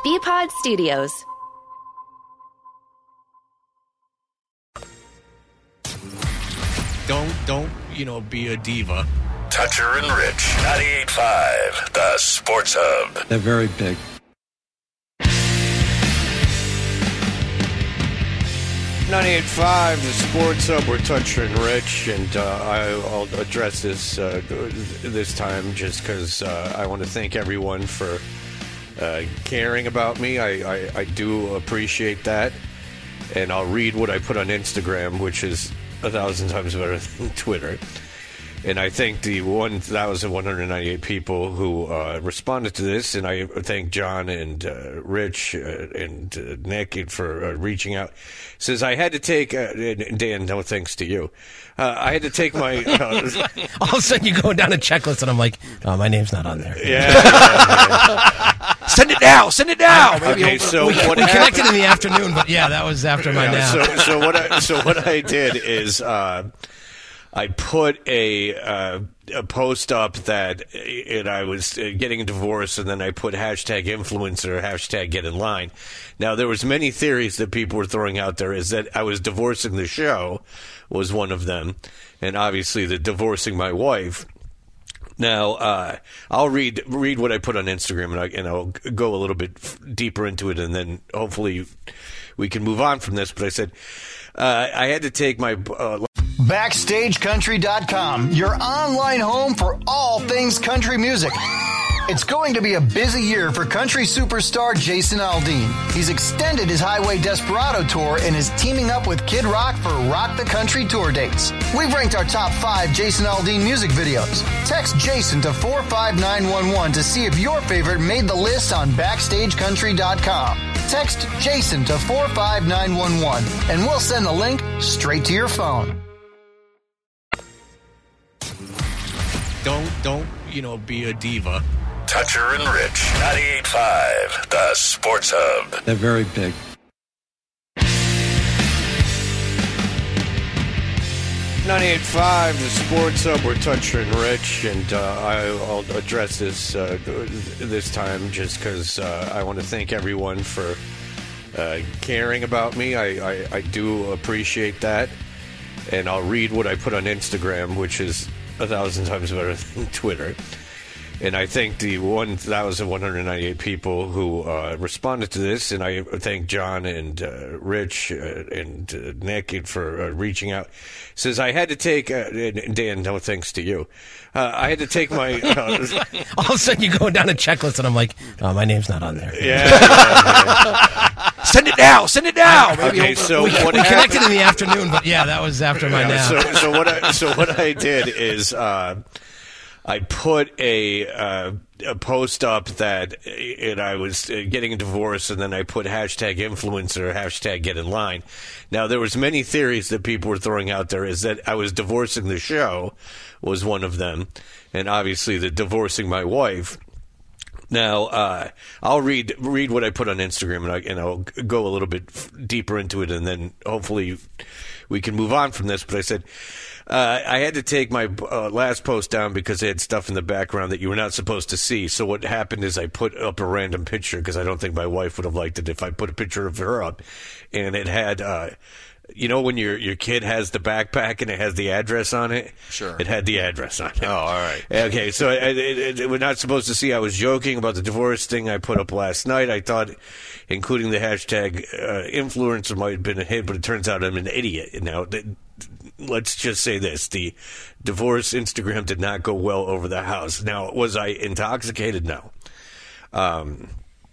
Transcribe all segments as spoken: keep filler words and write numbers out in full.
B-Pod Studios. Don't, don't, you know, be a diva. Toucher and Rich, ninety-eight point five, the Sports Hub. They're very big. ninety-eight point five, the Sports Hub. We're Toucher and Rich, and uh, I'll address this uh, this time just because uh, I want to thank everyone for uh, caring about me. I, I, I do appreciate that, and I'll read what I put on Instagram, which is a thousand times better than Twitter. And I thank the one thousand one hundred ninety-eight people who uh, responded to this, and I thank John and uh, Rich uh, and uh, Nick for uh, reaching out. Says I had to take, uh, and Dan, no thanks to you. Uh, I had to take my... Uh, All of a sudden you go down a checklist, and I'm like, oh, my name's not on there. Yeah. yeah, yeah. Send it now! Send it now! Okay, Maybe so we, what we happened, connected in the afternoon, but yeah, that was after my yeah, nap. So, so, what I, so what I did is... Uh, I put a, uh, a post up that and I was getting a divorce, and then I put hashtag influencer, hashtag get in line. Now, there was many theories that people were throwing out there is that I was divorcing the show was one of them, and obviously the divorcing my wife. Now, uh, I'll read read what I put on Instagram, and, I, and I'll go a little bit deeper into it, and then hopefully we can move on from this. But I said uh, I had to take my... Uh, Backstage Country dot com, your online home for all things country music. It's going to be a busy year for country superstar Jason Aldean. He's extended his Highway Desperado tour and is teaming up with Kid Rock for Rock the Country tour dates. We've ranked our top five Jason Aldean music videos. Text Jason to four five nine one one to see if your favorite made the list on Backstage Country dot com. Text Jason to four five nine one one and we'll send the link straight to your phone. Don't, don't, you know, be a diva. Toucher and Rich, ninety-eight point five, the Sports Hub. They're very big. ninety-eight point five, the Sports Hub. We're Toucher and Rich, and uh, I'll address this uh, this time just because uh, I want to thank everyone for uh, caring about me. I, I, I do appreciate that, and I'll read what I put on Instagram, which is a thousand times better than Twitter. And I thank the one thousand one hundred ninety-eight people who uh, responded to this, and I thank John and uh, Rich uh, and uh, Nick for uh, reaching out. Says I had to take, uh, and Dan, no thanks to you. Uh, I had to take my... Uh, All of a sudden you go down a checklist, and I'm like, oh, my name's not on there. Yeah. yeah, yeah. Send it now! Send it now! Maybe okay, so we, what we happened, connected in the afternoon, but yeah, that was after my yeah, nap. So, so, what I, so what I did is... Uh, I put a uh, a post up that and I was getting a divorce, and then I put hashtag influencer, hashtag get in line. Now, there was many theories that people were throwing out there is that I was divorcing the show was one of them, and obviously the divorcing my wife. Now, uh, I'll read read what I put on Instagram, and, I, and I'll go a little bit deeper into it, and then hopefully we can move on from this. But I said... Uh, I had to take my uh, last post down because it had stuff in the background that you were not supposed to see. So what happened is I put up a random picture because I don't think my wife would have liked it if I put a picture of her up. And it had, uh, you know, when your your kid has the backpack and it has the address on it? Sure. It had the address on it. Oh, all right. Okay, so it, it, it, we're not supposed to see. I was joking about the divorce thing I put up last night. I thought including the hashtag uh, influencer might have been a hit, but it turns out I'm an idiot. Now, th- let's just say this. The divorce Instagram did not go well over the house. Now, was I intoxicated? No. Um,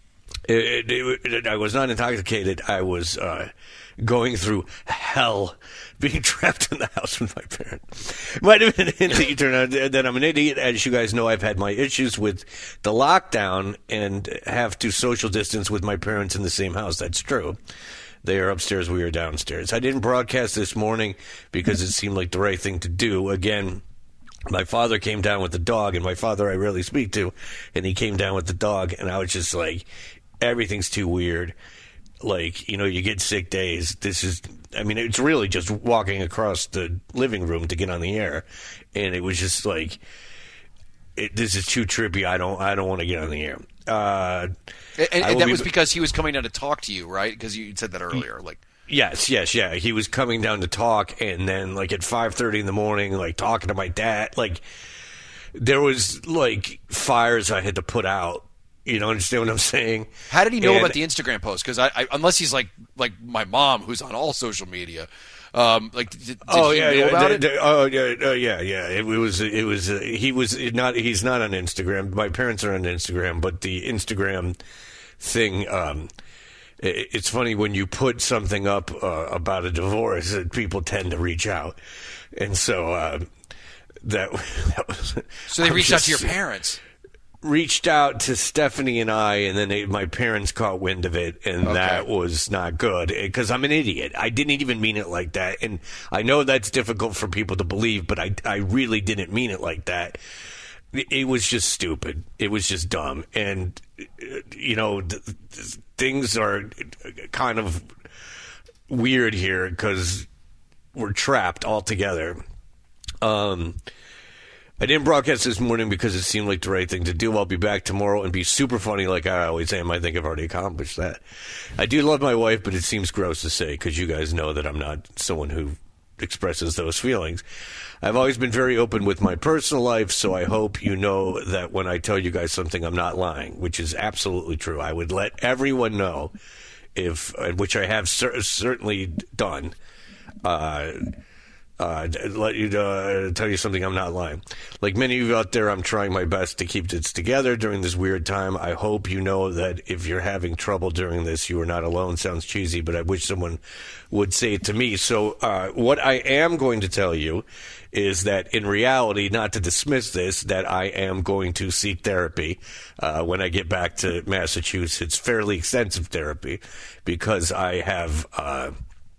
it, it, it, I was not intoxicated. I was uh, going through hell being trapped in the house with my parents. Might have been an idiot. Turn out that I'm an idiot. As you guys know, I've had my issues with the lockdown and have to social distance with my parents in the same house. That's true. They are upstairs. We are downstairs. I didn't broadcast this morning because it seemed like the right thing to do. Again, my father came down with the dog, and my father I rarely speak to, and he came down with the dog, and I was just like, everything's too weird. Like, you know, you get sick days. This is, I mean, it's really just walking across the living room to get on the air, and it was just like, it, this is too trippy. I don't I don't want to get on the air. Uh, and and that be, was because he was coming down to talk to you, right? Because you said that earlier. Like, yes, yes, yeah. He was coming down to talk, and then like at five thirty in the morning, like talking to my dad. Like there was like fires I had to put out. You know, understand what I'm saying? How did he know and, about the Instagram post? Because I, I, unless he's like like my mom, who's on all social media, um, like did, did oh he yeah, know yeah, about the, it? The, oh yeah, uh, yeah, yeah. It, it was, it was. Uh, he was not. He's not on Instagram. My parents are on Instagram, but the Instagram thing. Um, it, it's funny when you put something up uh, about a divorce, that people tend to reach out, and so uh, that, that was. So they I'm reached just, out to your parents. Reached out to Stephanie and I, and then they, my parents caught wind of it, and Okay. that was not good because I'm an idiot. I didn't even mean it like that, and I know that's difficult for people to believe, but I, I really didn't mean it like that. It, it was just stupid. It was just dumb, and you know, th- th- things are kind of weird here because we're trapped all together. Um. I didn't broadcast this morning because it seemed like the right thing to do. I'll be back tomorrow and be super funny like I always am. I think I've already accomplished that. I do love my wife, but it seems gross to say because you guys know that I'm not someone who expresses those feelings. I've always been very open with my personal life, so I hope you know that when I tell you guys something, I'm not lying, which is absolutely true. I would let everyone know, if which I have cer- certainly done, uh Uh, let you uh, tell you something. I'm not lying. Like many of you out there, I'm trying my best to keep this together during this weird time. I hope you know that if you're having trouble during this, you are not alone. Sounds cheesy, but I wish someone would say it to me. So uh, what I am going to tell you is that in reality, not to dismiss this, that I am going to seek therapy uh, when I get back to Massachusetts, fairly extensive therapy, because I have uh,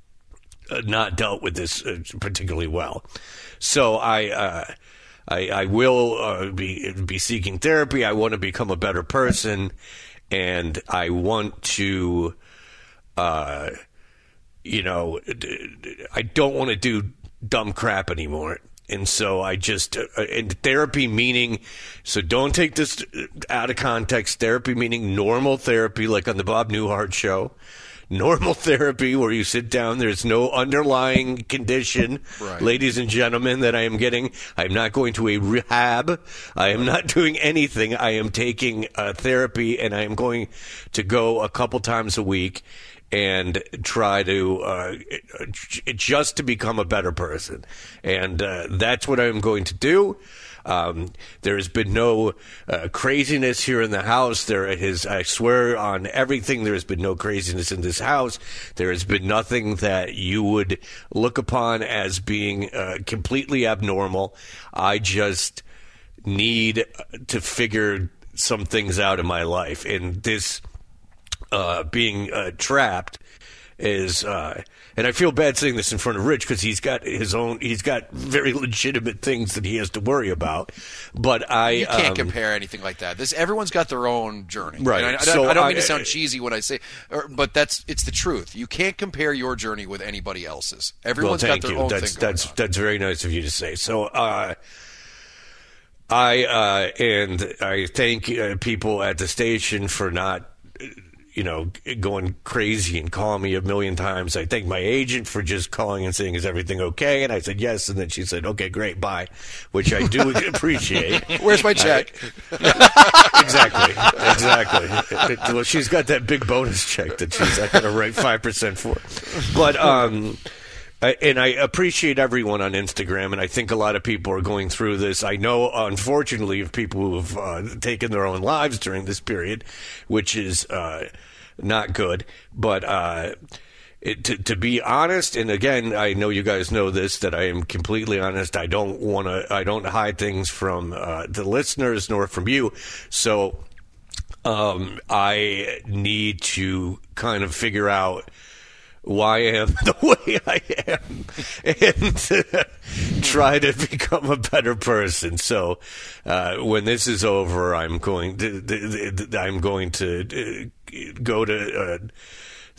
not dealt with this uh, particularly well. So I, uh, I, I will uh, be be seeking therapy. I want to become a better person, and I want to, uh, you know, I don't want to do dumb crap anymore. And so I just, uh, and therapy meaning, so don't take this out of context. Therapy meaning normal therapy, like on the Bob Newhart show. Normal therapy where you sit down. There's no underlying condition, right. Ladies and gentlemen, that I am getting. I'm not going to a rehab. I am not doing anything. I am taking uh, therapy, and I am going to go a couple times a week and try to uh, just to become a better person. And uh, that's what I'm going to do. Um, there has been no uh, craziness here in the house. There is, I swear on everything, there has been no craziness in this house. There has been nothing that you would look upon as being uh, completely abnormal. I just need to figure some things out in my life. And this uh, being uh, trapped is, uh, and I feel bad saying this in front of Rich because he's got his own, he's got very legitimate things that he has to worry about. But I, you can't um, compare anything like that. This everyone's got their own journey, right? And I, so I, I don't I, mean to sound cheesy when I say, or, but that's it's the truth. You can't compare your journey with anybody else's. Everyone's well, got their you. own that's, thing going That's on. that's very nice of you to say. So. Uh, I uh, and I thank uh, people at the station for not, you know, going crazy and calling me a million times. I thank my agent for just calling and saying, "Is everything okay?" And I said yes, and then she said, "Okay, great, bye," which I do appreciate. Where's my check? I, exactly, exactly. It, it, well, she's got that big bonus check that she's I got to write five percent for, but um. I, and I appreciate everyone on Instagram, and I think a lot of people are going through this. I know, unfortunately, of people who have uh, taken their own lives during this period, which is uh, not good. But uh, it, to, to be honest, and again, I know you guys know this, that I am completely honest. I don't want to. I don't hide things from uh, the listeners nor from you. So um, I need to kind of figure out why I am the way I am, and uh, try to become a better person. So, uh, when this is over, I'm going to I'm going to go to uh,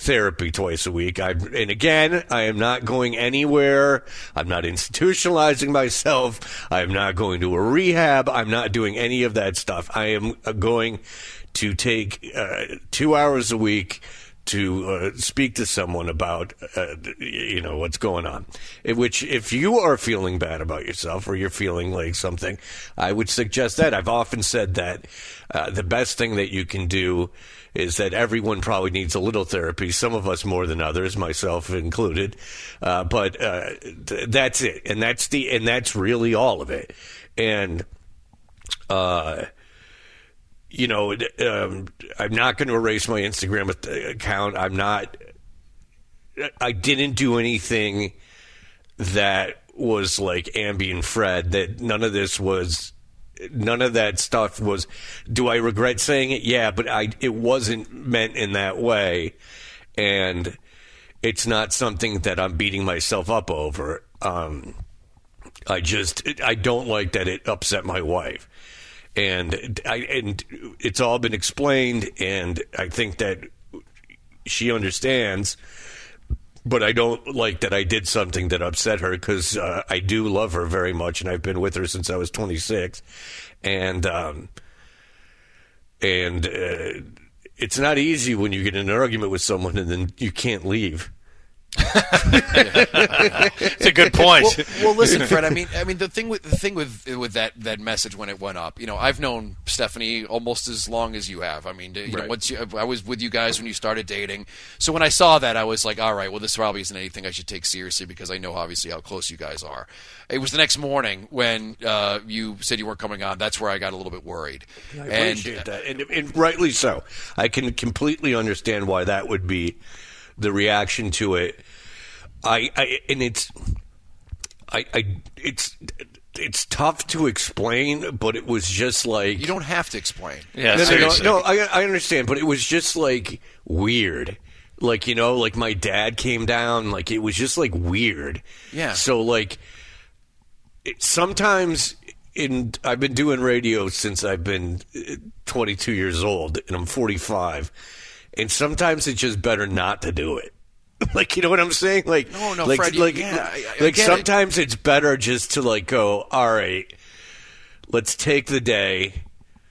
therapy twice a week. I and again, I am not going anywhere. I'm not institutionalizing myself. I am not going to a rehab. I'm not doing any of that stuff. I am going to take uh, two hours a week to uh, speak to someone about, uh, you know, what's going on. In which, if you are feeling bad about yourself or you're feeling like something, I would suggest that. I've often said that uh, the best thing that you can do is that everyone probably needs a little therapy, some of us more than others, myself included. Uh, but uh, th- that's it. And that's the and that's really all of it. And, uh, you know, um, I'm not going to erase my Instagram account. I'm not – I didn't do anything that was like Ambien Fred, that none of this was – none of that stuff was, do I regret saying it? Yeah, but I it wasn't meant in that way. And it's not something that I'm beating myself up over. Um, I just, I don't like that it upset my wife. And I and it's all been explained, and I think that she understands. But I don't like that I did something that upset her, because uh, I do love her very much, and I've been with her since I was twenty-six. And um, and uh, it's not easy when you get in an argument with someone and then you can't leave. It's a good point. Well, well, listen, Fred. I mean, I mean, the thing with the thing with with that, that message when it went up. You know, I've known Stephanie almost as long as you have. I mean, you right. know, once you, I was with you guys when you started dating. So when I saw that, I was like, all right, well, this probably isn't anything I should take seriously, because I know obviously how close you guys are. It was the next morning when uh, you said you weren't coming on. That's where I got a little bit worried. I and, appreciate that, and, and rightly so. I can completely understand why that would be the reaction to it. I, I and it's I, I it's it's tough to explain, but it was just like, you don't have to explain. Yeah, no, no, no, seriously. no, I I understand, but it was just like weird. Like, you know, like my dad came down, like it was just like weird. Yeah. So like it, sometimes in I've been doing radio since I've been twenty-two years old, and I'm forty-five, and sometimes it's just better not to do it. Like, you know what I'm saying? Like, no, no, like, Fred, like, yeah, I, I like get sometimes it. it's better just to like go, all right, let's take the day,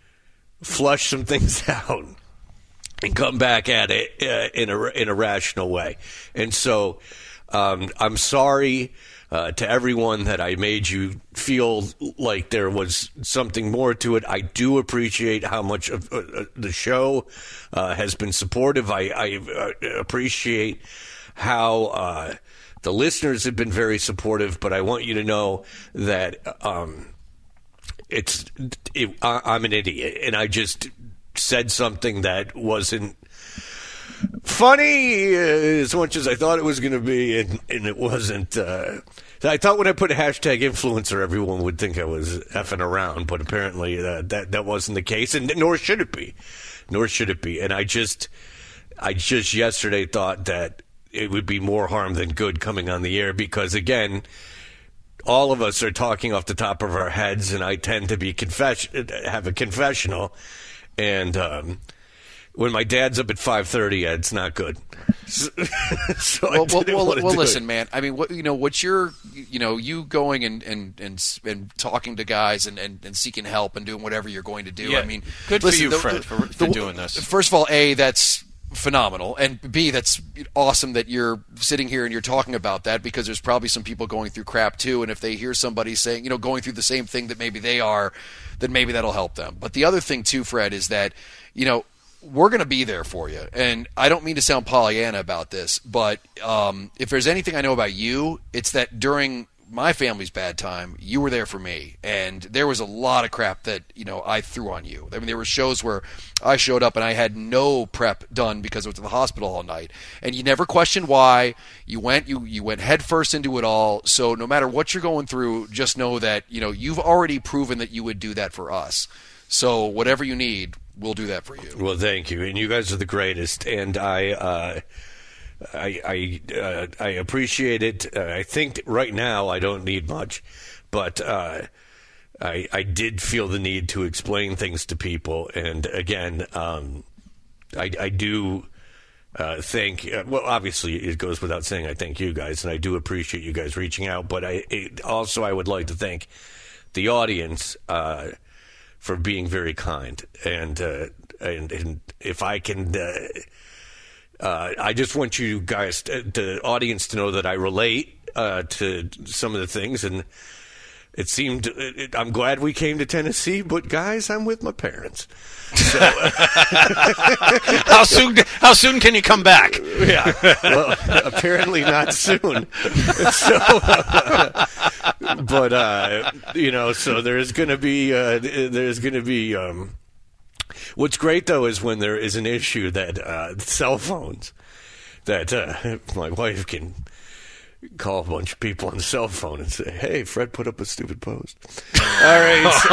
flush some things out, and come back at it uh, in a in a rational way. And so, um, I'm sorry uh, to everyone that I made you feel like there was something more to it. I do appreciate how much of uh, the show uh, has been supportive. I, I uh, appreciate how uh, the listeners have been very supportive, but I want you to know that um, it's it, I, I'm an idiot, and I just said something that wasn't funny uh, as much as I thought it was going to be, and, and it wasn't. Uh, I thought when I put a hashtag influencer, everyone would think I was effing around, but apparently uh, that that wasn't the case, and nor should it be, nor should it be. And I just, I just yesterday thought that it would be more harm than good coming on the air, because again, all of us are talking off the top of our heads, and I tend to be confess have a confessional, and um, when my dad's up at five thirty, it's not good. So, so well, I didn't well, want to well do listen, it. man. I mean, what you know, what's your, you know, you going and and and, and talking to guys and, and, and seeking help and doing whatever you're going to do. Yeah. I mean, Good for listen, you, the, Fred, the, for- for the- doing this. First of all, A, that's phenomenal, and B, that's awesome that you're sitting here and you're talking about that, because there's probably some people going through crap too, and if they hear somebody saying, you know, going through the same thing that maybe they are, then maybe that'll help them. But the other thing too, Fred, is that, you know, we're going to be there for you. And I don't mean to sound Pollyanna about this, but um, if there's anything I know about you, it's that during my family's bad time, you were there for me. And there was a lot of crap that, you know, I threw on you. I mean, there were shows where I showed up and I had no prep done because I was in the hospital all night. And you never questioned why. You went, you, you went head first into it all. So no matter what you're going through, just know that, you know, you've already proven that you would do that for us. So whatever you need, we'll do that for you. Well, thank you, and you guys are the greatest, and I, uh, I, I, uh, I appreciate it. Uh, I think right now I don't need much, but uh, I, I did feel the need to explain things to people, and again, um, I, I do uh, thank. Uh, well, obviously, it goes without saying. I thank you guys, and I do appreciate you guys reaching out. But I it, also I would like to thank the audience uh, for being very kind, and uh, and, and if I can. Uh, Uh, I just want you guys, to, the audience, to know that I relate uh, to some of the things, and it seemed. It, I'm glad we came to Tennessee, but guys, I'm with my parents. So, uh, how soon? How soon can you come back? Yeah, well, apparently not soon. So, uh, but uh, you know, so there's going to be uh, there's going to be. Um, What's great, though, is when there is an issue that uh, cell phones, that uh, my wife can call a bunch of people on the cell phone and say, hey, Fred put up a stupid post. All right. So,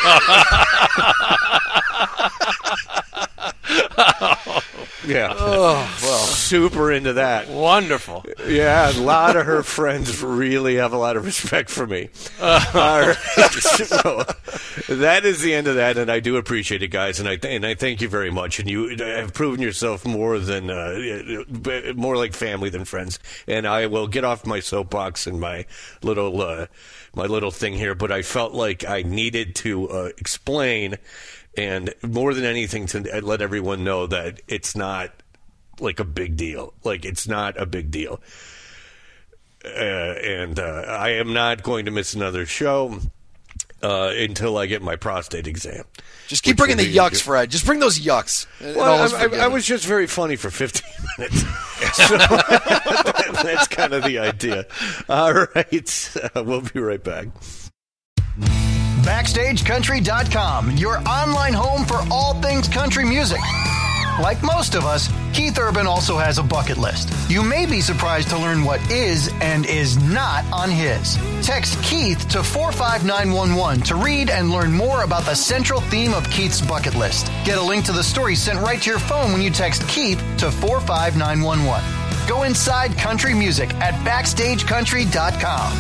uh, yeah. Oh, well. Super into that. Wonderful. Yeah, a lot of her friends really have a lot of respect for me. Uh, All right. So, that is the end of that, and I do appreciate it, guys, and I th- and I thank you very much. And you have proven yourself more than uh, more like family than friends. And I will get off my soapbox and my little uh, my little thing here, but I felt like I needed to uh, explain. And more than anything, to let everyone know that it's not like a big deal. Like, it's not a big deal. Uh, and uh, I am not going to miss another show uh, until I get my prostate exam. Just keep bringing the yucks, Fred. Just bring those yucks. Well, I, I, I was just very funny for fifteen minutes. So that, that's kind of the idea. All right. Uh, we'll be right back. Backstage Country dot com, your online home for all things country music. Like most of us, Keith Urban also has a bucket list. You may be surprised to learn what is and is not on his. Text Keith to four five nine one one to read and learn more about the central theme of Keith's bucket list. Get a link to the story sent right to your phone when you text Keith to four five nine one one. Go inside country music at Backstage Country dot com.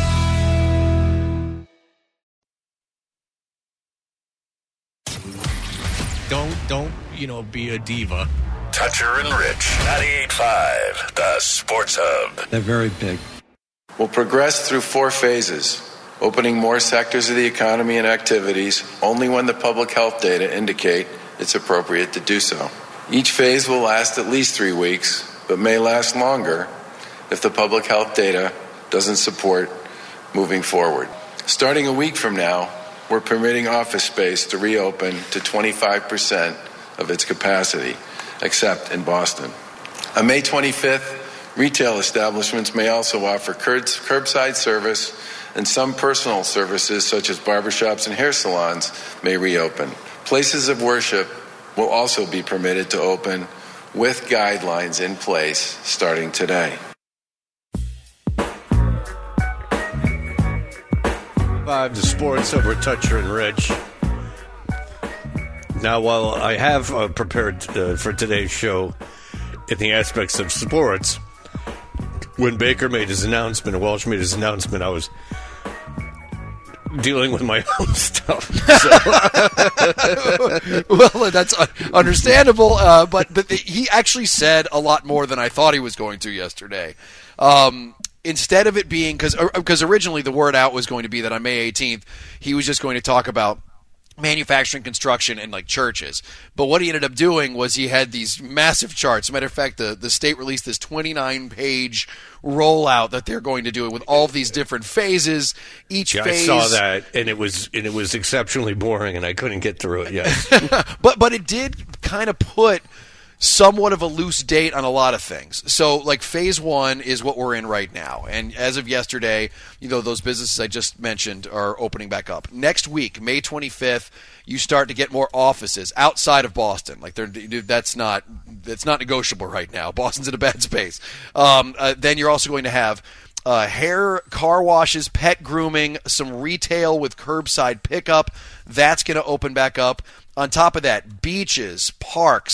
Don't, don't, you know, be a diva. Toucher and Rich, ninety-eight point five, the Sports Hub. They're very big. We'll progress through four phases, opening more sectors of the economy and activities only when the public health data indicate it's appropriate to do so. Each phase will last at least three weeks, but may last longer if the public health data doesn't support moving forward. Starting a week from now, we're permitting office space to reopen to twenty-five percent of its capacity, except in Boston. On May twenty-fifth, retail establishments may also offer curbside service, and some personal services, such as barbershops and hair salons, may reopen. Places of worship will also be permitted to open with guidelines in place starting today. Five, the Sports Over Toucher and Rich. Now, while I have uh, prepared uh, for today's show in the aspects of sports, when Baker made his announcement, and Welsh made his announcement, I was dealing with my own stuff. So. Well, that's understandable, uh, but, but he actually said a lot more than I thought he was going to yesterday. Um, instead of it being, because originally the word out was going to be that on May eighteenth, he was just going to talk about manufacturing, construction, and like churches. But what he ended up doing was he had these massive charts. As a matter of fact, the, the state released this twenty-nine page rollout that they're going to do with all of these different phases. Each yeah, phase, I saw that, and it was and it was exceptionally boring, and I couldn't get through it yet. but but it did kind of put somewhat of a loose date on a lot of things. So, like, phase one is what we're in right now. And as of yesterday, you know, those businesses I just mentioned are opening back up. Next week, May twenty-fifth, you start to get more offices outside of Boston. Like, they're, that's not that's not negotiable right now. Boston's in a bad space. Um, uh, then you're also going to have Uh, hair, car washes, pet grooming, some retail with curbside pickup. That's going to open back up. On top of that, beaches, parks,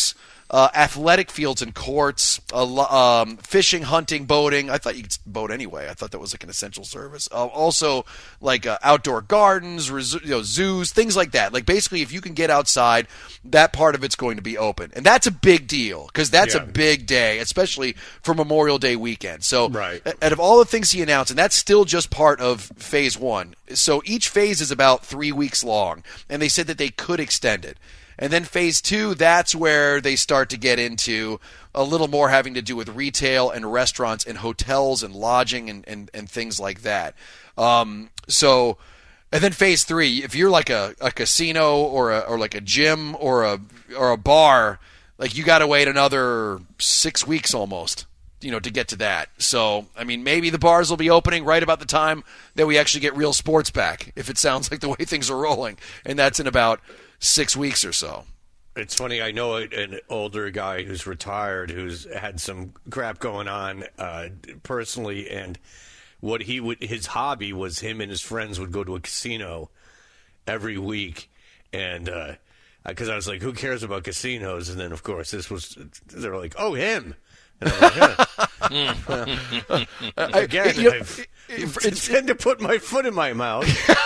uh, athletic fields and courts, uh, um, fishing, hunting, boating. I thought you could boat anyway. I thought that was like an essential service. Uh, also, like uh, outdoor gardens, res- you know, zoos, things like that. Like basically, if you can get outside, that part of it's going to be open, and that's a big deal because that's Yeah. a big day, especially for Memorial Day weekend. So, Right. out of all the things he announced, and that's still just part of phase one. So each phase is about three weeks long, and they said that they could extend it. And then phase two, that's where they start to get into a little more having to do with retail and restaurants and hotels and lodging and, and, and things like that. Um, so, and then phase three, if you're like a, a casino or a, or like a gym or a or a bar, like you got to wait another six weeks almost, you know, to get to that. So, I mean, maybe the bars will be opening right about the time that we actually get real sports back, if it sounds like the way things are rolling, and that's in about six weeks or so. It's funny. I know an older guy who's retired who's had some crap going on uh, personally, and what he would his hobby was him and his friends would go to a casino every week, and because uh, I was like, who cares about casinos? And then of course this was they're like, oh, him. And I'm like, huh. Again, you know, I've it's tend to put my foot in my mouth.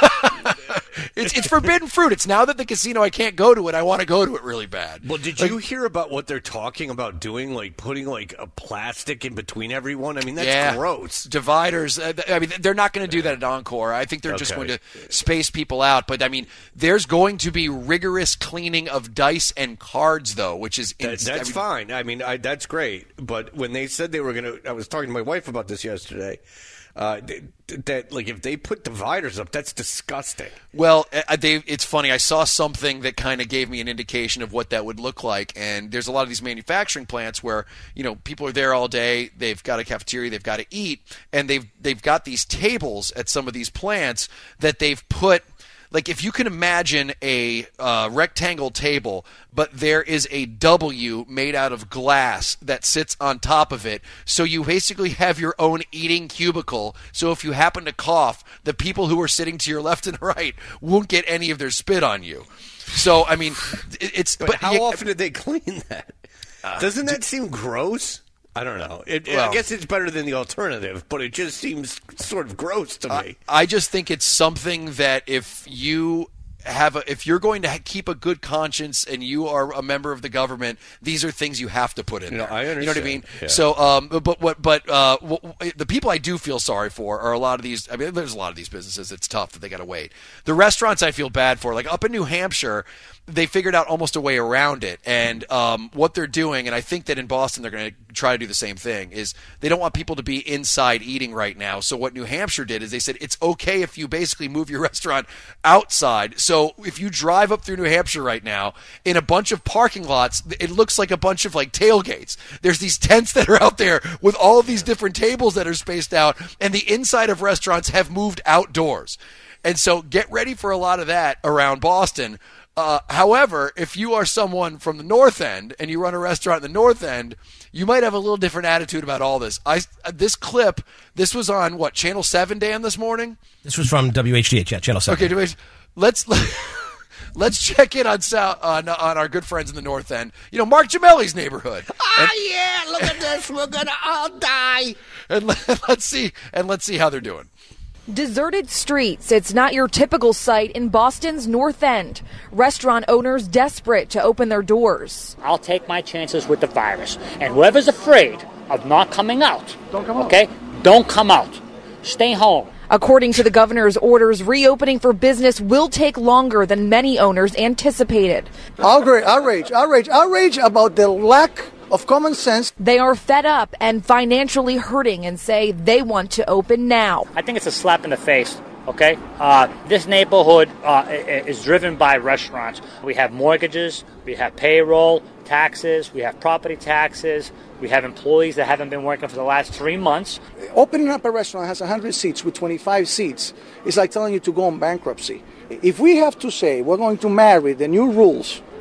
It's it's forbidden fruit. It's now that the casino I can't go to it, I want to go to it really bad. Well, did Like, you hear about what they're talking about doing? Like putting like a plastic in between everyone? I mean, that's yeah, gross. dividers. uh, th- I mean, they're not going to do that at Encore. I think they're just Okay. going to space people out. But I mean, there's going to be rigorous cleaning of dice and cards, though, which is That, ins- that's I mean, fine. I mean, I, that's great. But when they said they were going to, I was talking to my wife about this yesterday. Uh, th- that like if they put dividers up, that's disgusting. Well, uh, they, it's funny. I saw something that kind of gave me an indication of what that would look like. And there's a lot of these manufacturing plants where, you know, people are there all day. They've got a cafeteria. They've got to eat. And they've they've got these tables at some of these plants that they've put. Like if you can imagine a uh, rectangle table, but there is a W made out of glass that sits on top of it, so you basically have your own eating cubicle. So if you happen to cough, the people who are sitting to your left and right won't get any of their spit on you. So I mean, it- it's But, but how you- often did they clean that? Doesn't that seem gross? I don't know. It, Well- I guess it's better than the alternative, but it just seems sort of gross to me. I just think it's something that if you have a, if you're going to ha- keep a good conscience and you are a member of the government, these are things you have to put in No, there. I You know what I mean? understand. Yeah. So, um, but what, but uh, w- the people I do feel sorry for are a lot of these. I mean, there's a lot of these businesses. It's tough that they got to wait. The restaurants I feel bad for, like up in New Hampshire, they figured out almost a way around it. And um, what they're doing, and I think that in Boston they're going to try to do the same thing, is they don't want people to be inside eating right now. So what New Hampshire did is they said it's okay if you basically move your restaurant outside. So if you drive up through New Hampshire right now, in a bunch of parking lots, it looks like a bunch of like tailgates. There's these tents that are out there with all of these different tables that are spaced out, and the inside of restaurants have moved outdoors. And so get ready for a lot of that around Boston. Uh, however, if you are someone from the North End and you run a restaurant in the North End, you might have a little different attitude about all this. I this clip, this was on what, Channel seven, Dan, this morning? This was from W H D H, yeah, Channel seven. Okay, wait, let's let's check in on South, on on our good friends in the North End. You know, Mark Gemelli's neighborhood. Ah, yeah, look at this. We're going to all die. And let, let's see and let's see how they're doing. Deserted streets. It's not your typical sight in Boston's North End. Restaurant owners desperate to open their doors. I'll take my chances with the virus. And whoever's afraid of not coming out, don't come okay, out. Don't come out. Stay home. According to the governor's orders, reopening for business will take longer than many owners anticipated. Outrage, outrage, outrage, outrage about the lack of common sense. They are fed up and financially hurting and say they want to open now. I think it's a slap in the face, okay? Uh, this neighborhood uh, is driven by restaurants. We have mortgages, we have payroll, taxes, we have property taxes, we have employees that haven't been working for the last three months. Opening up a restaurant has one hundred seats with twenty-five seats. It's like telling you to go on bankruptcy. If we have to say we're going to marry the new rules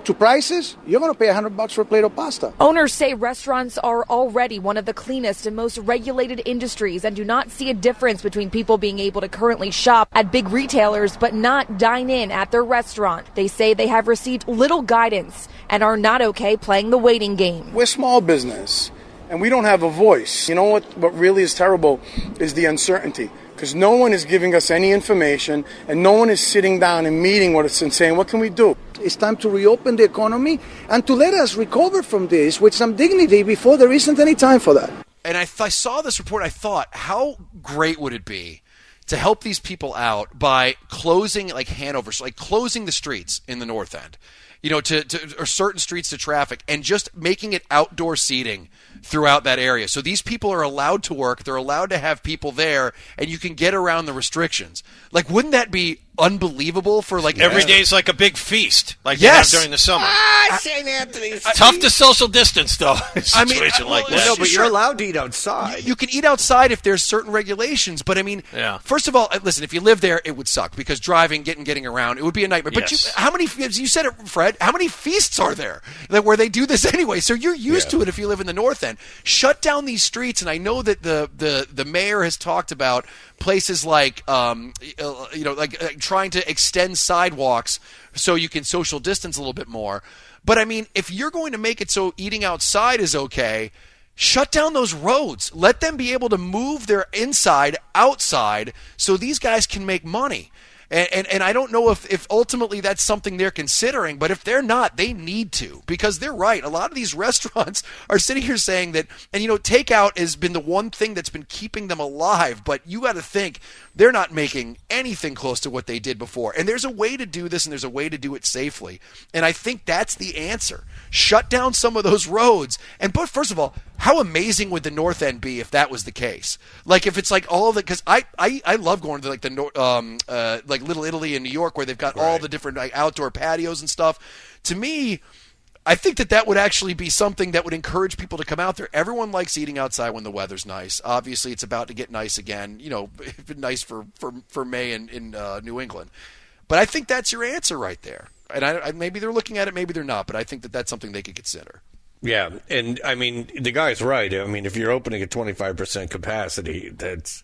to prices, you're going to pay one hundred bucks for a plate of pasta. Owners say restaurants are already one of the cleanest and most regulated industries and do not see a difference between people being able to currently shop at big retailers but not dine in at their restaurant. They say they have received little guidance and are not okay playing the waiting game. We're small business, and we don't have a voice. You know what, what really is terrible is the uncertainty. Because no one is giving us any information, and no one is sitting down and meeting with us and saying, what can we do? It's time to reopen the economy and to let us recover from this with some dignity before there isn't any time for that. And I, I saw this report, I thought, how great would it be to help these people out by closing, like Hanover, so like closing the streets in the North End, you know, to, to or certain streets to traffic, and just making it outdoor seating throughout that area. So these people are allowed to work, they're allowed to have people there, and you can get around the restrictions. Like, wouldn't that be unbelievable for like every day is like a big feast, like yes. they have during the summer. Ah, Saint Anthony's. Tough to social distance, though. A I mean, situation I, like well, that. No, but Sure. you're allowed to eat outside. You, you can eat outside if there's certain regulations, but I mean, Yeah. first of all, listen, if you live there, it would suck because driving, getting, getting around, it would be a nightmare. But Yes. you, how many, as you said it, Fred, how many feasts are there that where they do this anyway? So you're used Yeah. to it if you live in the North End. Shut down these streets, and I know that the the, the mayor has talked about places like, um, you know, like uh, trying to extend sidewalks so you can social distance a little bit more. But I mean, if you're going to make it so eating outside is okay, shut down those roads. Let them be able to move their inside outside so these guys can make money. And, and and I don't know if, if ultimately that's something they're considering, but if they're not, they need to, because they're right. A lot of these restaurants are sitting here saying that, and you know, takeout has been the one thing that's been keeping them alive, but you got to think they're not making anything close to what they did before. And there's a way to do this, and there's a way to do it safely. And I think that's the answer. Shut down some of those roads. And but first of all, how amazing would the North End be if that was the case? Like if it's like all the, because I, I I love going to like the Nor- um uh like Little Italy in New York where they've got all the different like outdoor patios and stuff. To me, I think that that would actually be something that would encourage people to come out there. Everyone likes eating outside when the weather's nice. Obviously, it's about to get nice again. You know, it's been nice for for for May in in uh, New England. But I think that's your answer right there. And I, I maybe they're looking at it, maybe they're not. But I think that that's something they could consider. Yeah, and I mean, the guy's right. I mean, if you're opening at twenty-five percent capacity, that's,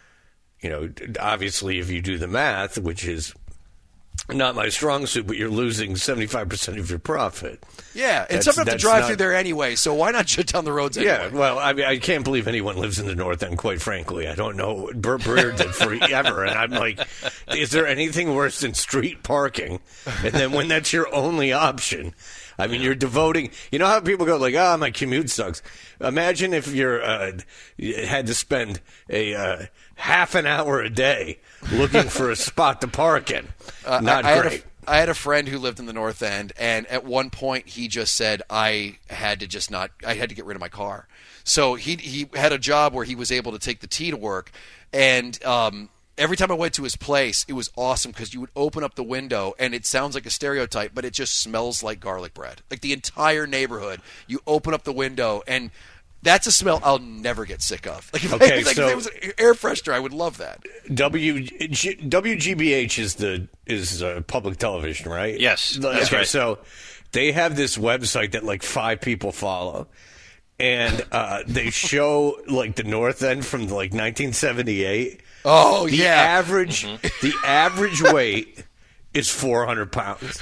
you know, obviously if you do the math, which is not my strong suit, but you're losing seventy-five percent of your profit. Yeah, and That's- some have to that's drive not- through there anyway, so why not shut down the roads anyway? Yeah, well, I mean, I can't believe anyone lives in the North End, quite frankly. I don't know. Bert Breer did forever, and I'm like, is there anything worse than street parking? And then when that's your only option, I mean, you're devoting, you know how people go like, ah, oh, my commute sucks. Imagine if you're, uh, you had to spend a uh, half an hour a day looking for a spot to park in. Uh, Not I, I great. Had a, I had a friend who lived in the North End, and at one point he just said, I had to just not, I had to get rid of my car. So he he had a job where he was able to take the T to work, and um, every time I went to his place, it was awesome because you would open up the window, and it sounds like a stereotype, but it just smells like garlic bread. Like the entire neighborhood, you open up the window, and that's a smell I'll never get sick of. Like if, Okay, like, so- if there was an air freshener, I would love that. W G, W G B H is the is uh, public television, right? Yes, Okay, that's right. So they have this website that like five people follow, and uh, they show like the North End from like nineteen seventy-eight. Oh the yeah, average the average weight is four hundred pounds.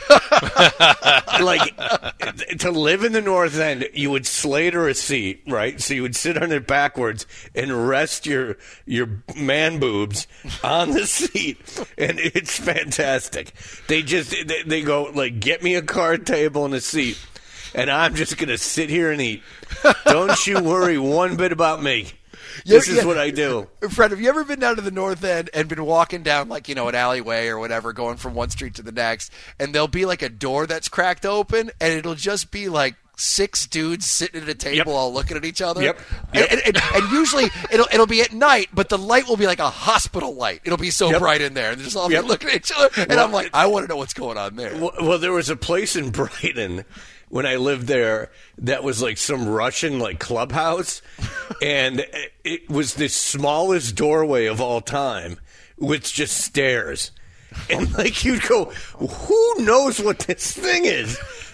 Like to live in the North End, you would Slater a seat, right? So you would sit on it backwards and rest your your man boobs on the seat, and it's fantastic. They just they, they go like, get me a card table and a seat, and I'm just gonna sit here and eat. Don't you worry one bit about me. This Yeah, is yeah. what I do. Fred, have you ever been down to the North End and been walking down, like, you know, an alleyway or whatever, going from one street to the next, and there'll be, like, a door that's cracked open, and it'll just be, like, six dudes sitting at a table Yep. all looking at each other? Yep. And, and, and, and usually it'll it'll be at night, but the light will be like a hospital light. It'll be so Yep. bright in there, and they're just all Yep. looking at each other, and Well, I'm like, I want to know what's going on there. Well, well, there was a place in Brighton when I lived there that was like some Russian like clubhouse, and it was the smallest doorway of all time with just stairs. And like you'd go, who knows what this thing is?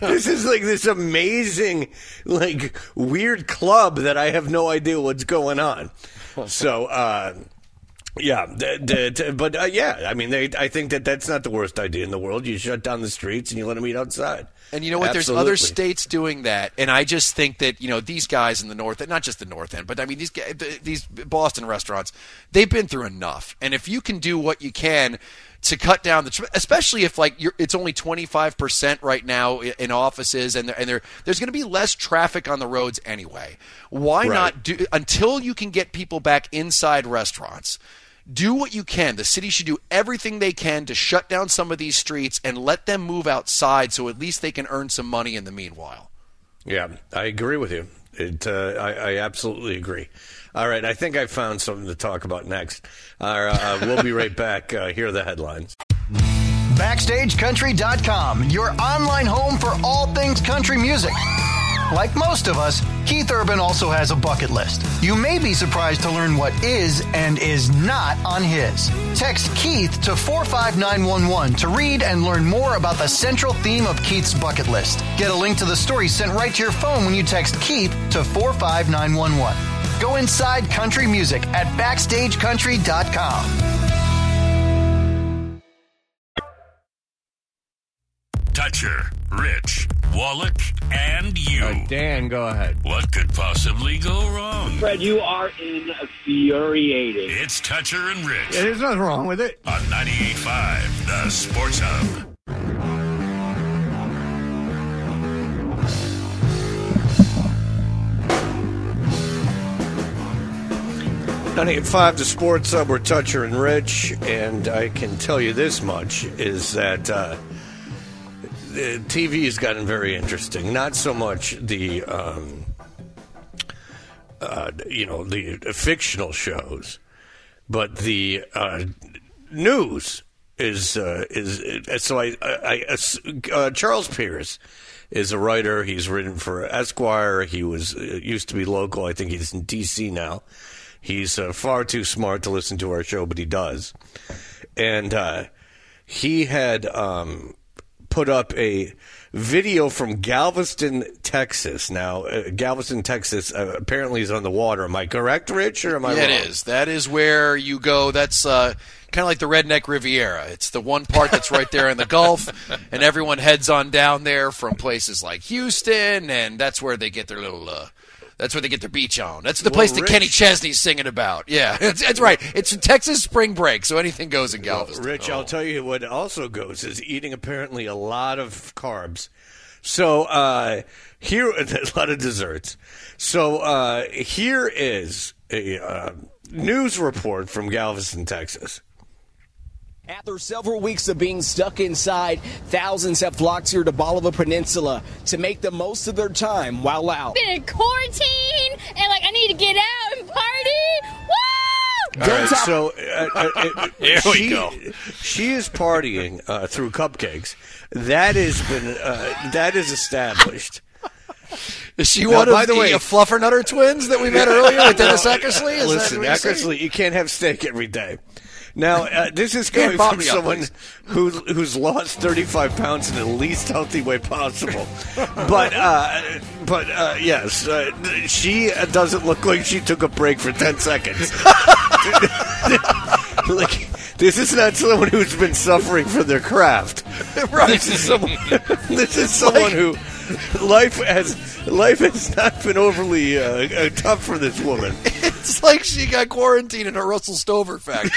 This is like this amazing, like, weird club that I have no idea what's going on. So, uh, yeah, the, the, but uh, yeah, I mean, they, I think that that's not the worst idea in the world. You shut down the streets and you let them eat outside. And you know what? Absolutely. There's other states doing that, and I just think that, you know, these guys in the North, not just the North End, but I mean these guys, these Boston restaurants, they've been through enough. And if you can do what you can to cut down the, especially if like you're, it's only twenty-five percent right now in offices, and and there there's going to be less traffic on the roads anyway. Why Right. not do until you can get people back inside restaurants? Do what you can. The city should do everything they can to shut down some of these streets and let them move outside so at least they can earn some money in the meanwhile. Yeah, I agree with you. It, uh, I, I absolutely agree. All right, I think I found something to talk about next. Uh, uh, we'll be right back. Uh, here are the headlines. Backstage Country dot com, your online home for all things country music. Like most of us, Keith Urban also has a bucket list. You may be surprised to learn what is and is not on his. Text Keith to four five nine one one to read and learn more about the central theme of Keith's bucket list. Get a link to the story sent right to your phone when you text Keith to four five nine one one. Go inside country music at Backstage Country dot com. Toucher, Rich, Wallach, and you. Uh, Dan, go ahead. What could possibly go wrong? Fred, you are infuriating. It's Toucher and Rich. Yeah, there's nothing wrong with it. On ninety-eight point five, the Sports Hub. ninety-eight point five, the Sports Hub, we're Toucher and Rich, and I can tell you this much, is that uh, the T V has gotten very interesting. Not so much the, um, uh, you know, the fictional shows, but the uh, news is, uh, is, is so I, I, I uh, Charles Pierce is a writer. He's written for Esquire. He was, uh, used to be local. I think he's in D C now. He's uh, far too smart to listen to our show, but he does. And uh, he had um, put up a video from Galveston, Texas. Now, uh, Galveston, Texas, uh, apparently is on the water. Am I correct, Rich, or am I yeah, wrong? It is. That is where you go. That's uh, kind of like the Redneck Riviera. It's the one part that's right there in the Gulf, and everyone heads on down there from places like Houston, and that's where they get their little... Uh, That's where they get their beach on. That's the Well, place that Rich- Kenny Chesney's singing about. Yeah, that's, that's right. It's Texas spring break, so anything goes in Galveston. Rich, Oh. I'll tell you what also goes is eating apparently a lot of carbs. So uh, here, a lot of desserts. So uh, here is a uh, news report from Galveston, Texas. After several weeks of being stuck inside, thousands have flocked here to Bolivar Peninsula to make the most of their time while out. Been in quarantine, and like I need to get out and party. Woo! All right, so uh, uh, uh, Here we she, go. She is partying uh, through cupcakes. That has been uh, that is established. Is she Now, one by of the the, way- uh, Fluffernutter twins that we met earlier with Dennis Eckersley? Is Listen, that what you're saying? Eckersley, you can't have steak every day. Now, uh, this is Can't coming bomb from me up, someone please. who, who's lost thirty-five pounds in the least healthy way possible. But, uh, but uh, yes, uh, she doesn't look like she took a break for ten seconds. Like, this is not someone who's been suffering for their craft. Right. This is someone, this is someone who life has life has not been overly uh, uh, tough for this woman. It's like she got quarantined in a Russell Stover factory.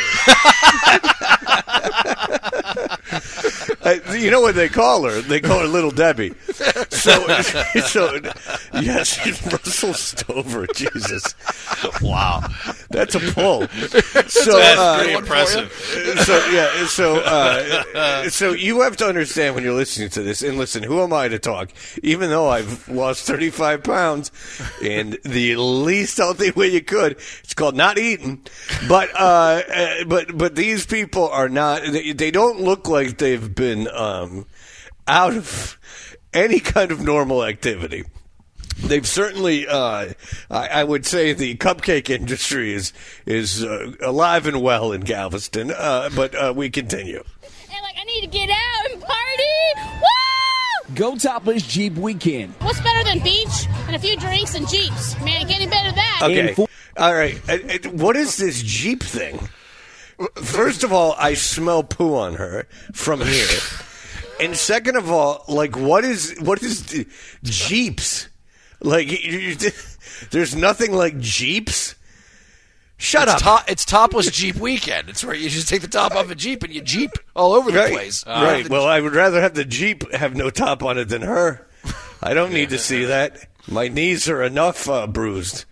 Uh, you know what they call her? They call her Little Debbie. So, so yes, Russell Stover. Jesus, Wow. that's a pull. So, That's uh, pretty impressive. so yeah, so uh, so you have to understand when you're listening to this. And listen, who am I to talk? Even though I've lost thirty-five pounds in the least healthy way you could, it's called not eating. But uh, uh, but but these people are not. They, they don't look like they've been um, out of any kind of normal activity. They've certainly, uh, I, I would say, the cupcake industry is is uh, alive and well in Galveston. Uh, but uh, we continue. And like I need to get out and party. Woo! Go Topless Jeep Weekend. What's better than beach and a few drinks and Jeeps? Man, it can't get better than that. Okay. All right. Uh, uh, What is this Jeep thing? First of all, I smell poo on her from here. And second of all, like, what is what is the- Jeeps? Like, you, you, there's nothing like Jeeps? Shut it's up. To- it's topless Jeep weekend. It's where you just take the top off a Jeep and you Jeep all over the Right. place. right. Well, I would rather have the Jeep have no top on it than her. I don't need to see that. My knees are enough uh, bruised.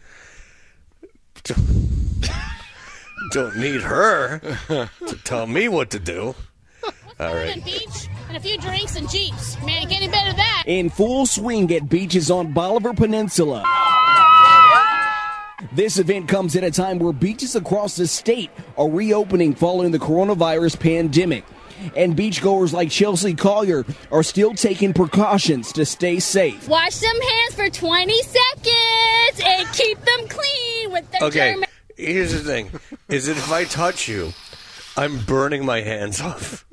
Don't need her to tell me what to do. All right. Beach and a few drinks and Jeeps. Man, it can't get better than that. In full swing at beaches on Bolivar Peninsula. This event comes at a time where beaches across the state are reopening following the coronavirus pandemic. And beachgoers like Chelsea Collier are still taking precautions to stay safe. Wash them hands for twenty seconds and keep them clean with their Okay. germ. Here's the thing: is that if I touch you, I'm burning my hands off.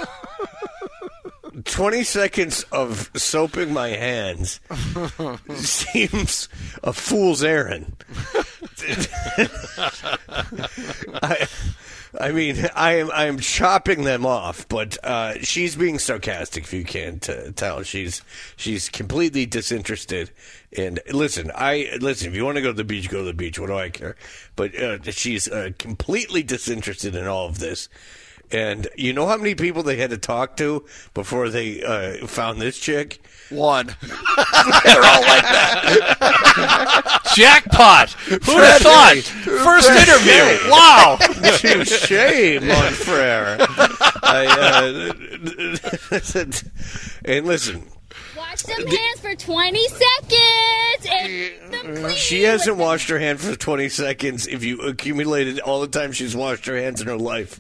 Twenty seconds of soaping my hands seems a fool's errand. I, I mean, I am I am chopping them off, but uh, she's being sarcastic. If you can't uh, tell, she's she's completely disinterested. And listen, I listen. If you want to go to the beach, go to the beach. What do I care? But uh, she's uh, completely disinterested in all of this. And you know how many people they had to talk to before they uh, found this chick? One. They're all like that. Jackpot. Who'd have thought? First interview. Wow. Touché, mon frere. I, uh, and listen. Wash them hands for twenty seconds and keep them clean. She hasn't washed her hand for twenty seconds if you accumulated all the time she's washed her hands in her life.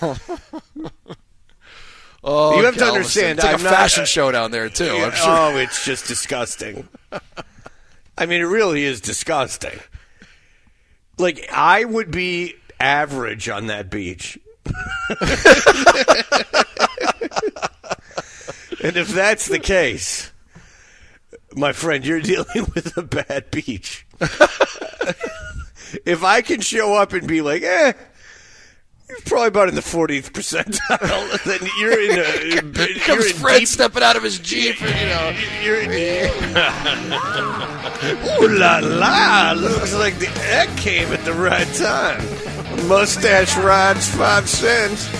Oh, you have to Galveston. understand. It's like I'm a not, fashion show down there, too, I'm sure. Oh, it's just disgusting. I mean, it really is disgusting. Like, I would be average on that beach. And if that's the case, my friend, you're dealing with a bad beach. If I can show up and be like, eh, you're probably about in the fortieth percentile, then you're in a. Here comes you're in Fred deep, stepping out of his Jeep, and, you know. You're in. Ooh la la! Looks like the egg came at the right time. Mustache rides five cents.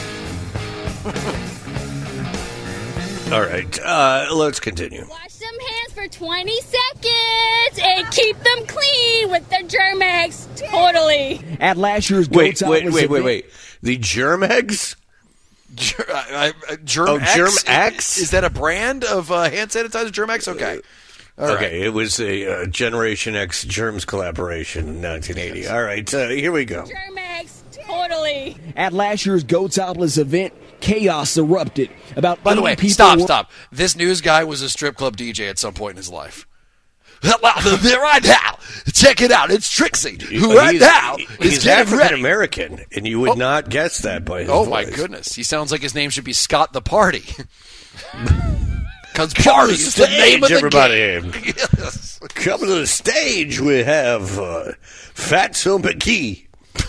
All right, uh, let's continue. Wash them hands for twenty seconds and keep them clean with their germ eggs. Totally. At last year's Go Wait, Topless wait, wait, wait, event- wait. The germ eggs? Ger- I, I, Germ Oh, X? Germ X? Is that a brand of uh, hand sanitizer? Germ X? Okay. All okay, right. it was a uh, Generation X Germs collaboration in nineteen eighty. All right, uh, here we go. Germ eggs. Totally. At last year's Go Topless event, chaos erupted. About By the eighty way, people stop, were- stop. This news guy was a strip club D J at some point in his life. Right now, check it out. It's Trixie, who right he's, now is he's getting African ready. American, and you would Oh. not guess that by his Oh voice. my goodness, he sounds like his name should be Scott the Party. Because Come party to the is the name of stage, the everybody. game. Yes. Come to the stage. We have uh, Fatso McGee.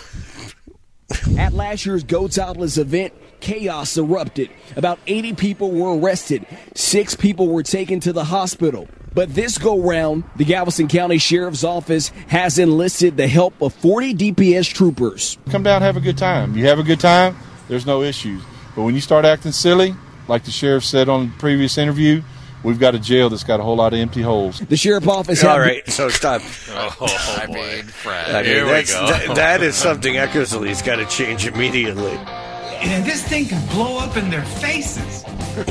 At last year's Go Topless event, chaos erupted. About eighty people were arrested. Six people were taken to the hospital. But this go-round, the Galveston County Sheriff's Office has enlisted the help of forty D P S troopers. Come down, have a good time. You have a good time, there's no issues. But when you start acting silly, like the sheriff said on the previous interview, we've got a jail that's got a whole lot of empty holes. The sheriff's office. All right, so stop. Oh, I mean, Fred. I mean, Here we that's- go. That, that is something Eckersley's got to change immediately. And this thing can blow up in their faces.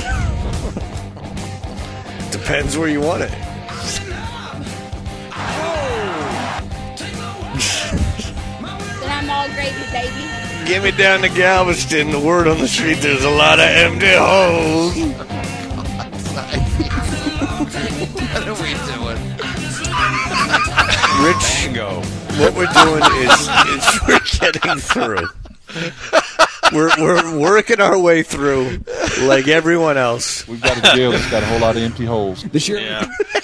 Depends where you want it. Then I'm all gravy, baby. Get me down to Galveston. The word on the street, there's a lot of empty holes. What are we doing? Rich, go. What we're doing is, is we're getting through. We're we're working our way through like everyone else. We've got a jail that's got a whole lot of empty holes. The sheriff. Yeah.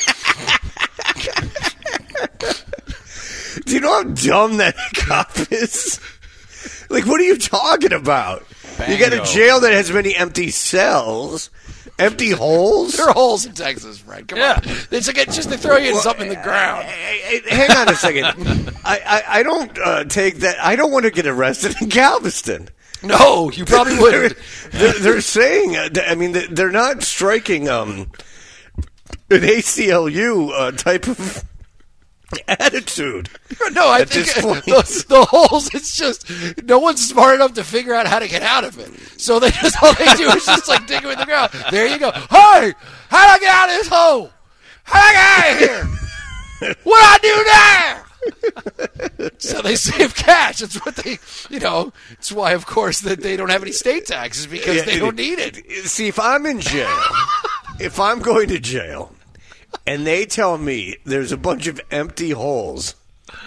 Do you know how dumb that cop is? Like, what are you talking about? Bango. You got a jail that has many empty cells, empty holes. There are holes in Texas, Fred. Come Yeah. on. It's like just to throw you in Well, something in the ground. Hey, hey, hang on a second. I, I, I don't uh, take that. I don't want to get arrested in Galveston. No, you probably wouldn't. They're, they're saying, uh, I mean, they're not striking um, an A C L U uh, type of attitude. No, I at think this point. the, the holes, it's just, no one's smart enough to figure out how to get out of it. So they just, all they do is just like dig them in the ground. There you go. Hey, how do I get out of this hole? How do I get out of here? What do I do now? So they save cash. That's what they, you know, it's why, of course, that they don't have any state taxes because Yeah, they don't need it. See, if I'm in jail, if I'm going to jail, and they tell me there's a bunch of empty holes,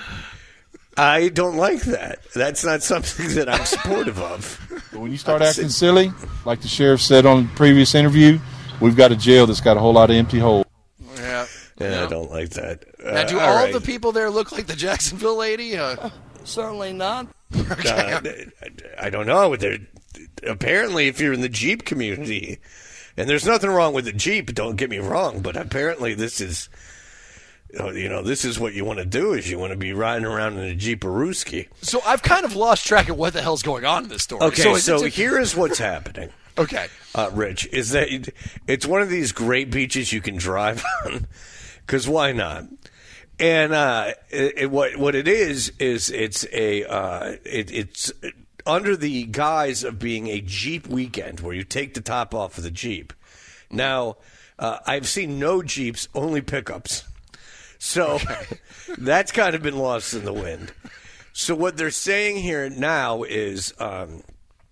I don't like that. That's not something that I'm supportive of. But when you start acting silly, like the sheriff said on the previous interview, we've got a jail that's got a whole lot of empty holes. Yeah. Yeah, Yeah. I don't like that. Uh, Now, do all all right. the people there look like the Jacksonville lady? Uh, Certainly not. Uh, I don't know. They're, apparently, if you're in the Jeep community, and there's nothing wrong with the Jeep, don't get me wrong, but apparently this is, you know, this is what you want to do, is you want to be riding around in a Jeep-Aruski. So I've kind of lost track of what the hell's going on in this story. Okay, so, so, it's- it's- here is what's happening. Okay. Uh, Rich, is that it- it's one of these great beaches you can drive on, because why not? And uh, it, it, what what it is is it's a uh, it, it's under the guise of being a Jeep weekend where you take the top off of the Jeep. Now, uh, I've seen no Jeeps, only pickups. So that's kind of been lost in the wind. So what they're saying here now is um,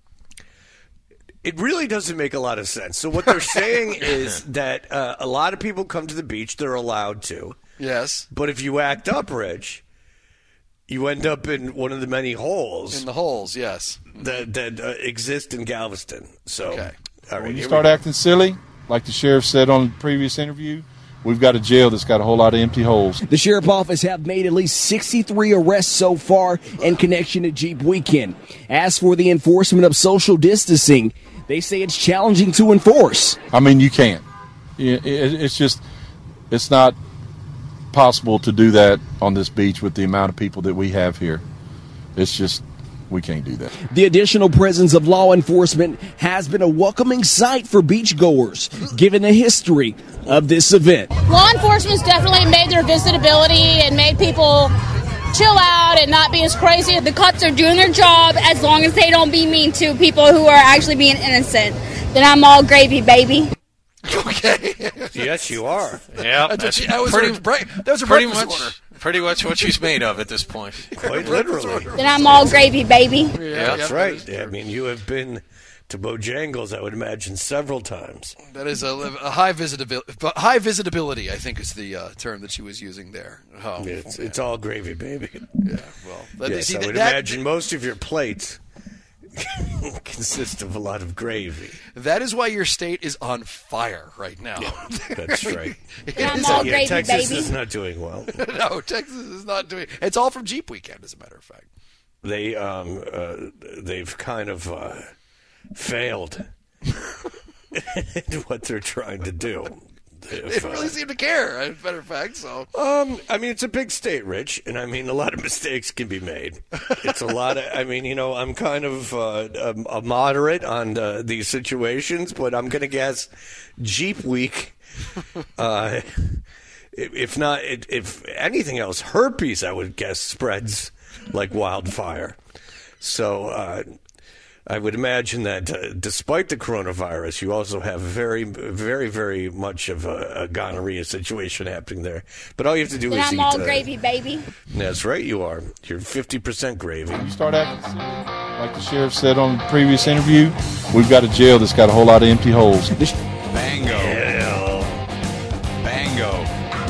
it really doesn't make a lot of sense. So what they're saying is that uh, a lot of people come to the beach. They're allowed to. Yes. But if you act up, Rich, you end up in one of the many holes In the holes, yes. that, that uh, exist in Galveston. So, Okay. all right, When you here start we go. acting silly, like the sheriff said on the previous interview, we've got a jail that's got a whole lot of empty holes. The sheriff office have made at least sixty-three arrests so far in connection to Jeep Weekend. As for the enforcement of social distancing, they say it's challenging to enforce. I mean, you can't. It- it- It's just, it's not possible to do that on this beach with the amount of people that we have here. It's just, we can't do that. The additional presence of law enforcement has been a welcoming sight for beachgoers, given the history of this event. Law enforcement's definitely made their visitability and made people chill out and not be as crazy. The cops are doing their job as long as they don't be mean to people who are actually being innocent. Then I'm all gravy, baby. Okay. Yes, you are. Yeah, That's what that's she- that was pretty, her break- that was her pretty breakfast much, order. pretty much what she's made of at this point. Quite literally. Then I'm all gravy, baby. Yeah, That's yeah, right. that is I mean, you have been to Bojangles, I would imagine, several times. That is a, a high visitability. High visitability, I think, is the uh, term that she was using there. Oh, It's, it's all gravy, baby. yeah. Well, that, Yes, see, I would that, imagine most of your plates consist of a lot of gravy. that is why your state is on fire right now. That's right. It I'm is- all Yeah, gravy, Texas baby. is not doing well. no, Texas is not doing. It's all from Jeep Weekend, as a matter of fact. They um uh, they've kind of uh, failed in what they're trying to do. They If, don't uh, really seem to care, as a matter of fact. So Um, I mean, it's a big state, Rich, and I mean, a lot of mistakes can be made. It's a lot of, I mean, you know, I'm kind of uh, a, a moderate on uh, these situations, but I'm going to guess Jeep Week, uh, if if not, if anything else, herpes, I would guess, spreads like wildfire. So, uh, I would imagine that uh, despite the coronavirus, you also have very, very, very much of a, a gonorrhea situation happening there. But all you have to do Then is I'm eat. all uh, gravy, baby. That's right, you are. You're fifty percent gravy. You start acting silly, like the sheriff said on the previous interview, we've got a jail that's got a whole lot of empty holes. Bango. Bango.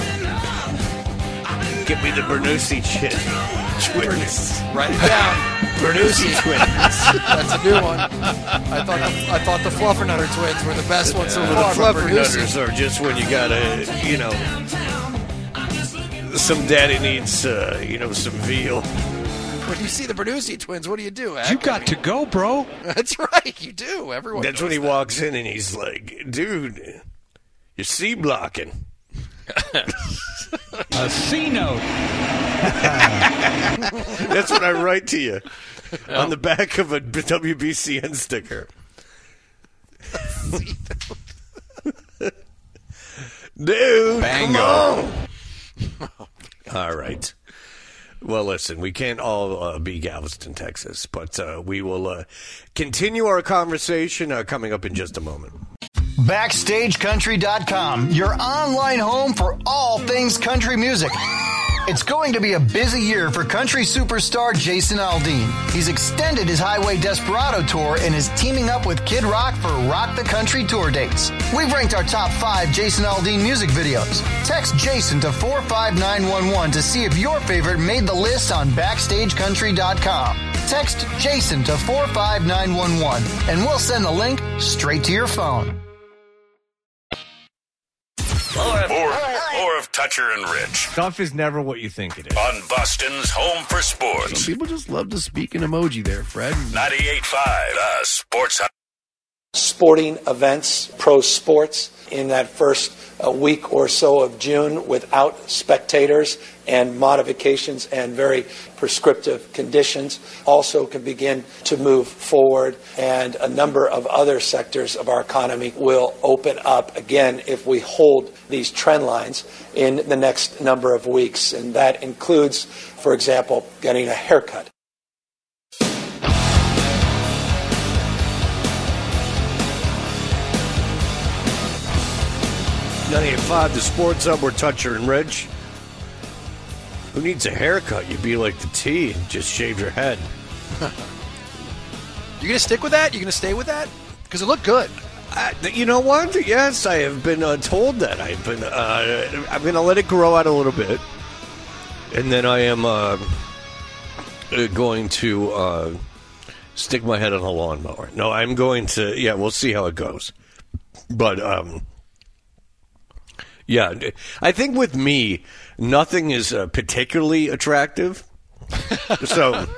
Give me the Bernussi shit. write it down. Bernuzzi twins. That's a new one. I thought the, I thought the Fluffernutter twins were the best ones so Uh, far. the but Bernuzzi- Fluffernutters are just when you gotta, you know, some daddy needs, uh, you know, some veal. When you see the Bernuzzi twins, what do you do? Heck? You got to go, bro. That's right, you do. Everyone. That's when he walks in and he's like, dude, you're C blocking. A C note. That's what I write to you on the back of a W B C N sticker. Dude, Bango. come on. All right. Well, listen, we can't all uh, be Galveston, Texas, but uh, we will uh, continue our conversation uh, coming up in just a moment. Backstage Country dot com, your online home for all things country music. It's going to be a busy year for country superstar Jason Aldean. He's extended his Highway Desperado tour and is teaming up with Kid Rock for Rock the Country tour dates. We've ranked our top five Jason Aldean music videos. Text Jason to four five nine one one to see if your favorite made the list on Backstage Country dot com. Text Jason to four five nine one one and we'll send the link straight to your phone. More, more, more of Toucher and Rich Stuff is never what you think it is. on Boston's Home for Sports. Some people just love to speak in emoji there, Fred. ninety-eight point five, the Sports Hub. Sporting events, pro sports in that first uh, week or so of June without spectators and modifications and very prescriptive conditions also can begin to move forward, and a number of other sectors of our economy will open up again if we hold these trend lines in the next number of weeks, and that includes, for example, getting a haircut. ninety-eight point five, the Sports Hub, we're Toucher and Rich. Who needs a haircut? You'd be like the T and just shave your head. You gonna stick with that? You gonna stay with that? Because it looked good. Uh, you know what? Yes, I have been uh, told that. I've been. Uh, I'm going to let it grow out a little bit, and then I am uh, going to uh, stick my head on a lawnmower. No, I'm going to. Yeah, we'll see how it goes. But um, yeah, I think with me, nothing is uh, particularly attractive. So,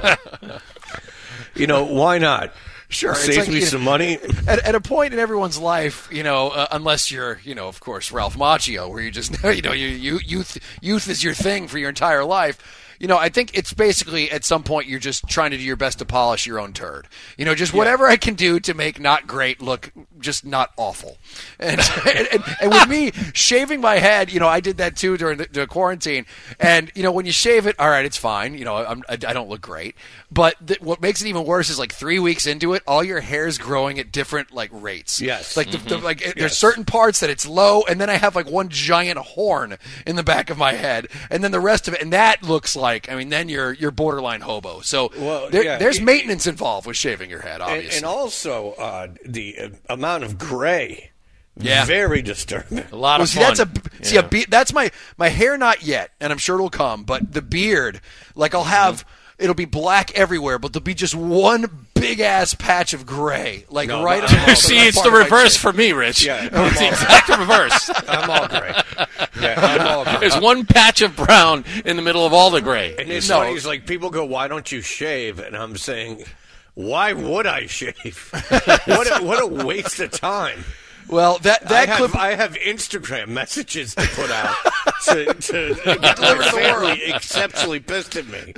you know, why not? Sure, Saves it's like, me you know, some money. At, at a point in everyone's life, you know, uh, unless you're, you know, of course, Ralph Macchio, where you just, you know, you, you youth youth is your thing for your entire life. You know, I think it's basically at some point you're just trying to do your best to polish your own turd. You know, just whatever I can do to make not great look just not awful. And and, and, and with me shaving my head, you know, I did that too during the, the quarantine. And you know, when you shave it, all right, it's fine. You know, I'm, I, I don't look great. But th- what makes it even worse is like three weeks into it, all your hair's growing at different like rates. Yes, like the, the, Mhm. like Yes. there's certain parts that it's low, and then I have like one giant horn in the back of my head, and then the rest of it, and that looks like, I mean, then you're you're borderline hobo. So Well, there, yeah, there's it- maintenance involved with shaving your head, And, obviously. and also uh, the uh, amount of gray. Yeah. Very disturbing. A lot Well, of see, fun. that's a see a be- that's my my hair not yet, and I'm sure it'll come. But the beard, like I'll have, it'll be black everywhere, but there'll be just one big ass patch of gray, like No, right. no, on I'm all- See, part it's of the my reverse chin. for me, Rich. Yeah, it's I'm the all- exact reverse. I'm all gray. Yeah, I'm all gray. There's one patch of brown in the middle of all the gray. And it's No. funny, it's like people go, "Why don't you shave?" And I'm saying, "Why would I shave? what a, what a waste of time." Well, that I that have, clip. I have Instagram messages to put out to, to get Deliver my to the family world. exceptionally pissed at me.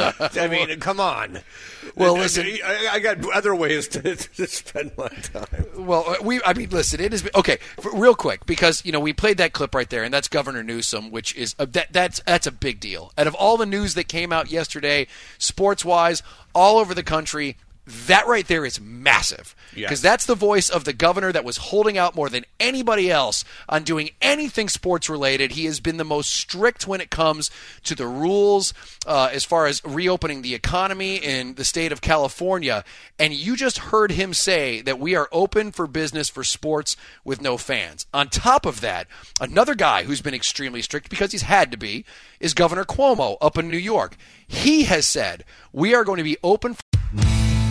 I mean, come on. Well, I- listen- I, I got other ways to, to spend my time. Well, we, I mean, listen, it is, okay, for, real quick, because, you know, we played that clip right there, and that's Governor Newsom, which is, a, that, that's, that's a big deal. Out of all the news that came out yesterday, sports-wise, all over the country, that right there is massive. Because Yes. that's the voice of the governor that was holding out more than anybody else on doing anything sports-related. He has been the most strict when it comes to the rules uh, as far as reopening the economy in the state of California. And you just heard him say that we are open for business for sports with no fans. On top of that, another guy who's been extremely strict because he's had to be is Governor Cuomo up in New York. He has said we are going to be open for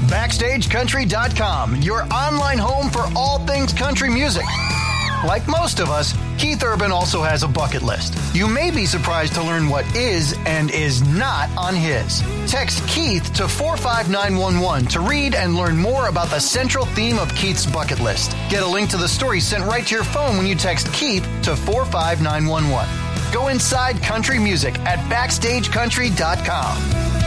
Backstage Country dot com, your online home for all things country music. Like most of us, Keith Urban also has a bucket list. You may be surprised to learn what is and is not on his. Text Keith to four five nine one one to read and learn more about the central theme of Keith's bucket list. Get a link to the story sent right to your phone when you text Keith to four five nine one one. Go inside country music at Backstage Country dot com.